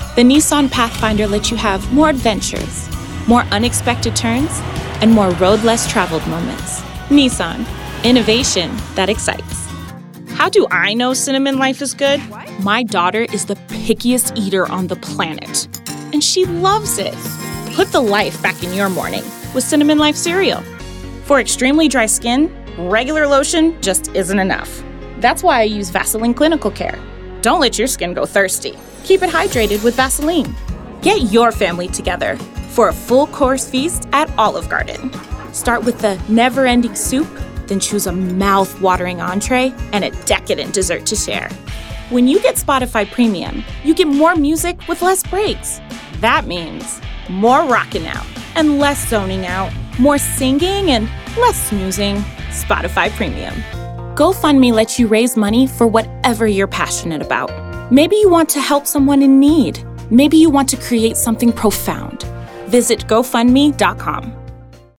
The Nissan Pathfinder lets you have more adventures, more unexpected turns, and more road less traveled moments. Nissan, innovation that excites. How do I know Cinnamon Life is good? My daughter is the pickiest eater on the planet, and she loves it. Put the life back in your morning with Cinnamon Life cereal. For extremely dry skin, regular lotion just isn't enough. That's why I use Vaseline Clinical Care. Don't let your skin go thirsty. Keep it hydrated with Vaseline. Get your family together for a full-course feast at Olive Garden. Start with the never-ending soup, then choose a mouth-watering entree and a decadent dessert to share. When you get Spotify Premium, you get more music with less breaks. That means more rocking out and less zoning out, more singing and less snoozing. Spotify Premium. GoFundMe lets you raise money for whatever you're passionate about. Maybe you want to help someone in need. Maybe you want to create something profound. Visit GoFundMe.com.